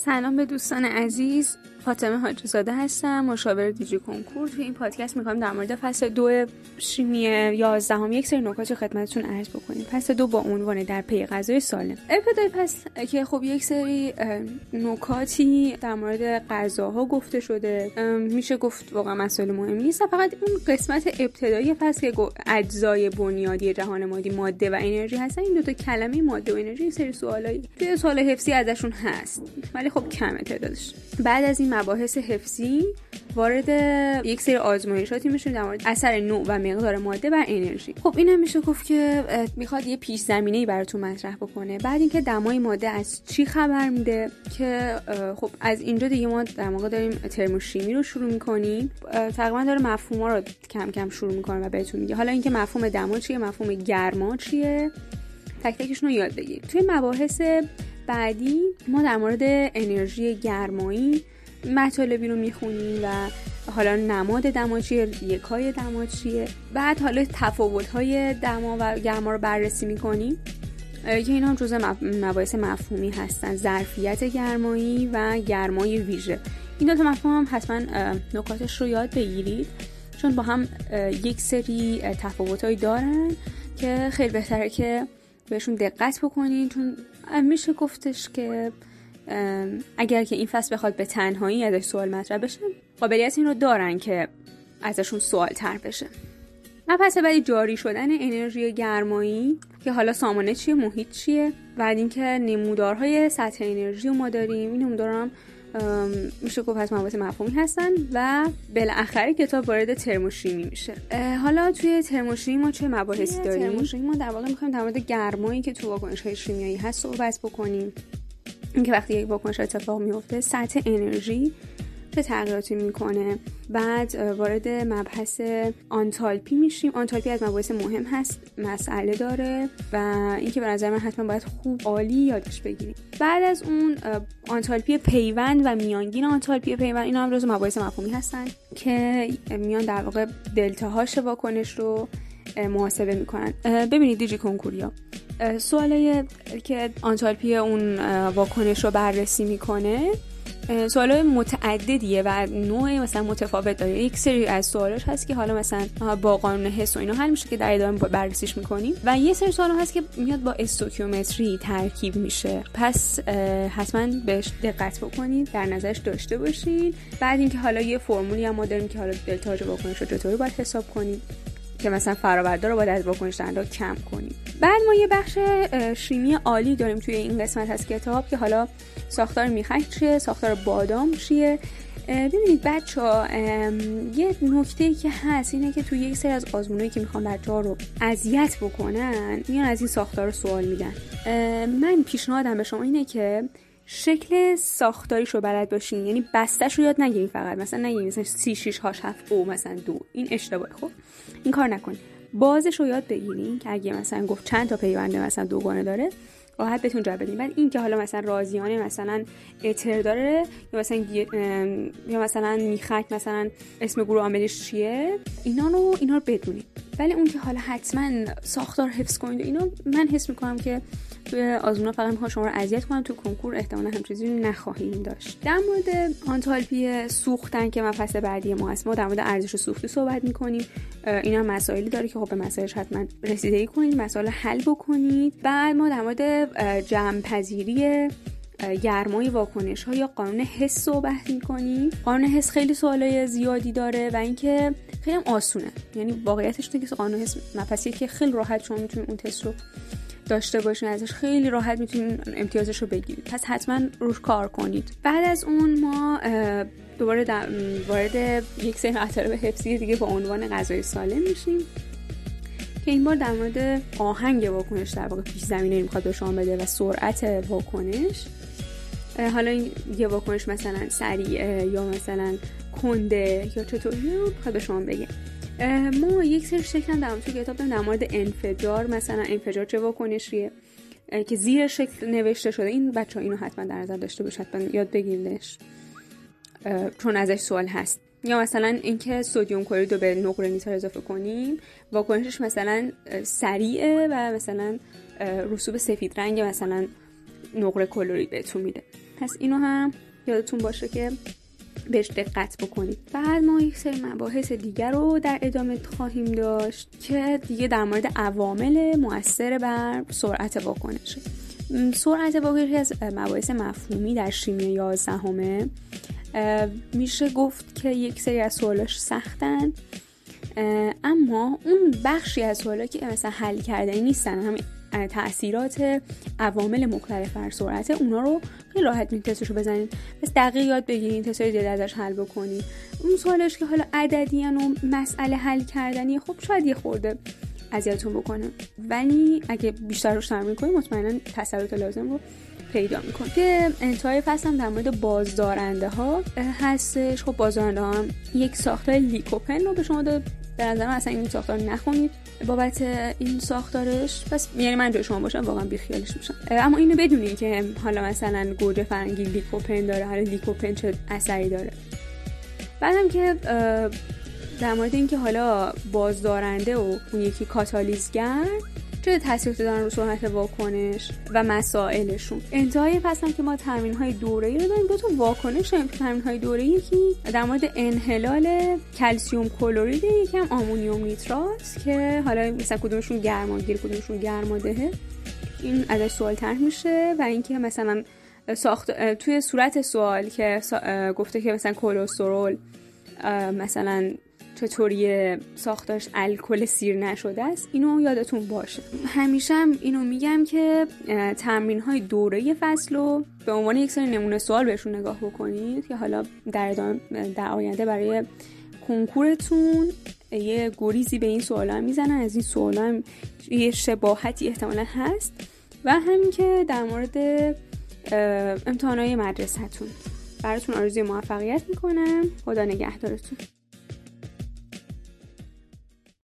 سلام به دوستان عزیز، فاطمه حاجی زاده هستم، مشاور دیجی کنکور. توی این پادکست می‌خوام در مورد فصل 2 شیمی 11 یک سری نکات رو خدمتتون عرض بکنیم. فصل 2 با عنوان در پی غذای سالم. ابتدای فصل که خب یک سری نکاتی در مورد غذاها گفته شده، میشه گفت واقعا مسائل مهمی نیست. فقط اون قسمت ابتدایی فصل که اجزای بنیادی جهان مادی، ماده و انرژی هستن، این دو تا کلمه ماده و انرژی سری سوالایی توی سوال حفظی ازشون هست، ولی خب کمه تعدادش. بعد از این مباحث حفظی وارد یک سری آزمایشاتی میشیم در مورد اثر نوع و مقدار ماده بر انرژی. خب اینم میشه گفت که میخواد یه پیش زمینه‌ای براتون مطرح بکنه. بعد اینکه دمای ماده از چی خبر میده، که خب از اینجا دیگه ما در واقع داریم ترموشیمی رو شروع میکنیم. تقریبا داره مفهوما رو کم کم شروع میکنه و بهتون میگه حالا اینکه مفهوم دما چیه، مفهوم گرما چیه، تک تکشون رو یاد بگیرید. توی مباحث بعدی ما در مورد انرژی گرمایی مطالبی رو میخونیم و حالا نماد دما چیه، یکای دما چیه. بعد حالا تفاوت‌های دما و گرما رو بررسی میکنیم که اینا هم جزء مباحث مفهومی هستن، ظرفیت گرمایی و گرمای ویژه. این دو تا مفهوم هم حتما نکاتش رو یاد بگیرید، چون با هم یک سری تفاوت‌هایی دارن که خیلی بهتره که بهشون دقت بکنین، چون میشه گفتش که اگر که این فصل بخواد به تنهایی ازش سوال مطرح بشه، قابلیت این رو دارن که ازشون سوال طرح بشه. مبحث بعدی جاری شدن انرژی گرمایی، که حالا سامانه چیه، محیط چیه. بعد اینکه نمودارهای سطح انرژی رو ما داریم، این نمودارها هم میشه گفت از مباحث مفهومی هستن. و بالاخره کتاب وارد ترموشیمی میشه. حالا توی ترموشیمی ما چه مباحثی داریم؟ ترموشیمی ما در واقع میخوایم در مورد گرمایی که تو واکنش‌های شیمیایی هست صحبت بکنیم. اینکه وقتی یک واکنش اتفاق میفته سطح انرژی چه تغییراتی میکنه. بعد وارد مبحث آنتالپی میشیم. آنتالپی از مباحث مهم هست، مسئله داره و اینکه به نظر من حتما باید خوب عالی یادش بگیریم. بعد از اون آنتالپی پیوند و میانگین آنتالپی پیوند، اینا هم جزو مباحث مفهومی هستن که میان در واقع دلتاهاش واکنش رو محاسبه میکنن. ببینید دیجی کنکوریا سوالایی که آنتالپی اون واکنش رو بررسی میکنه سوالای متعددیه و نوع مثلا متفاوت داره. یک سری از سوالاش هست که حالا مثلا با قانون حس و اینا حل میشه که در ادامه بررسیش میکنیم، و یه سری سوالا هست که میاد با استوکیومتری ترکیب میشه. پس حتما بهش دقت بکنید، در نظرش داشته باشید. بعد اینکه حالا یه فرمولی هم ما داریم که حالا دلتاژ واکنش رو چطوری باید حساب کنیم، که مثلا فرآورده رو باید از واکنش دهنده کم کنیم. بعد ما یه بخش شیمی عالی داریم توی این قسمت از کتاب که حالا ساختار میخک چیه، ساختار بادام چیه. ببینید بچه‌ها، یه نکته‌ای که هست اینه که توی یک سری از آزمونایی که میخوان بچه‌ها رو اذیت بکنن میان از این ساختار رو سوال میدن. من پیشنهادم به شما اینه که شکل ساختاریشو بلد باشین، یعنی بسته‌شو یاد نگیرین، فقط مثلا نگیرین مثلا 36 هاش 7 او مثلا 2، این اشتباهه. خب این کار نکنین. بازشو یاد بگیرین که اگه مثلا گفت چند تا پیوند مثلا دوگانه داره راحت بهتون جواب بدین. بعد این که حالا مثلا رازیانه مثلا اتر داره یا مثلا میخک مثلا اسم گروه عاملش چیه، اینا رو بدونید. ولی اون که حالا حتما ساختار حفظ کنید اینا، من حس میکنم که توی آزمونا فقط میخوام شما رو اذیت کنم، تو کنکور احتمالاً هم چیزی نخواهیم داشت. در مورد آنتالپی سوختن که مبحث بعدی ما هست، ما در مورد ارزش سوختی صحبت میکنیم. اینا مسائلی داره که خب به مسائلش حتما رسیدگی کنید، مسائل حل بکنید. بعد ما در مورد جمع‌پذیری گرمای واکنش ها یا قانون حس صحبت میکنیم. قانون حس خیلی سوالای زیادی داره و اینکه خیلی هم آسونه، یعنی واقعیتش اینه که قانون حس مبحثیه که خیلی راحت شما میتونید اون تست رو داشته باشین، ازش خیلی راحت میتونین امتیازش رو بگیرید. پس حتما روش کار کنید. بعد از اون ما دوباره وارد یک سری مطالب حفظی دیگه با عنوان غذای سالم میشیم که این بار در مورد آهنگ واکنش در واقع پیش زمینه میخواد به شما بده و سرعت واکنش. حالا این یه واکنش مثلا سریعه یا مثلا کنده یا چطوریه رو میخواد به شما بگه. ما یک سری شکل هم در کتاب داریم در مورد انفجار. مثلا انفجار چه واکنشیه که زیر شکل نوشته شده. این بچه‌ها اینو حتما در نظر داشته باشید، حتما یاد بگیریدش چون ازش سوال هست. یا مثلا اینکه سدیم کلورید رو به نقره نیتر اضافه کنیم، واکنشش مثلا سریعه و مثلا رسوب سفید رنگ مثلا نقره کلوری بهتون میده. پس اینو هم یادتون باشه که بهش دقت بکنید. بعد ما یک سری مباحث دیگر رو در ادامه خواهیم داشت که دیگه در مورد عوامل مؤثر بر سرعت واکنشه. سرعت واکنش از مباحث مفهومی در شیمی 11 میشه گفت که یک سری از سوالاش سختن، اما اون بخشی از سوالا که مثلا حل کردنی نیستن، همین تأثیرات عوامل مختلف بر سرعت، اونا رو خیلی راحت میتونید تستشو بزنید. پس دقیق یاد بگیرید، تستای زیاد ازش حل بکنید. اون سوالش که حالا عددی و مسئله حل کردنی، خب شاید یه خورده اذیتتون بکنه، ولی اگه بیشتر روش تمرین کنید مطمئنا تسلط لازم رو پیدا میکنید. که انتهای فصل هم در مورد بازدارنده ها هستش. خب بازدارنده ها هم یک ساختار لیکوپن رو به شما داد. به نظرم اصلا این ساختار نخونید بابت این ساختارش، پس یعنی من جای شما باشم واقعا بیخیالش میشم. اما اینو بدونید که حالا مثلا گوجه فرنگی لیکوپن داره، حالا لیکوپن چه اثری داره. بعدم که در مورد اینکه حالا بازدارنده و اون یکی کاتالیزگر چه تاثیراتی دارن رو سرعت واکنش و مسائلشون. انتهای فصل که ما تمرین‌های دوره‌ای رو داریم. 2 تا واکنش داریم تو تمرین‌های دوره‌ای، یکی در مورد انحلال کلسیم کلرید، یکی هم آمونیوم نیترات که حالا مثلا کدومشون گرماگیر کدومشون گرمادهه، این ازش سوال طرح میشه. و اینکه مثلا توی صورت سوال که گفته که مثلا کلسترول مثلا چطوری ساختارش الکل سیر نشده است، اینو یادتون باشه. همیشه هم اینو میگم که تمرین‌های دوره فصل رو به عنوان یک سری نمونه سوال بهشون نگاه بکنید که حالا در آینده برای کنکورتون یه گریزی به این سوالا میزنن. از این سوالا هم یه شباهتی احتمالا هست. و همین که در مورد امتحانات مدرسه‌تون براتون آرزوی موفقیت میکنم. خدا نگهدارتون.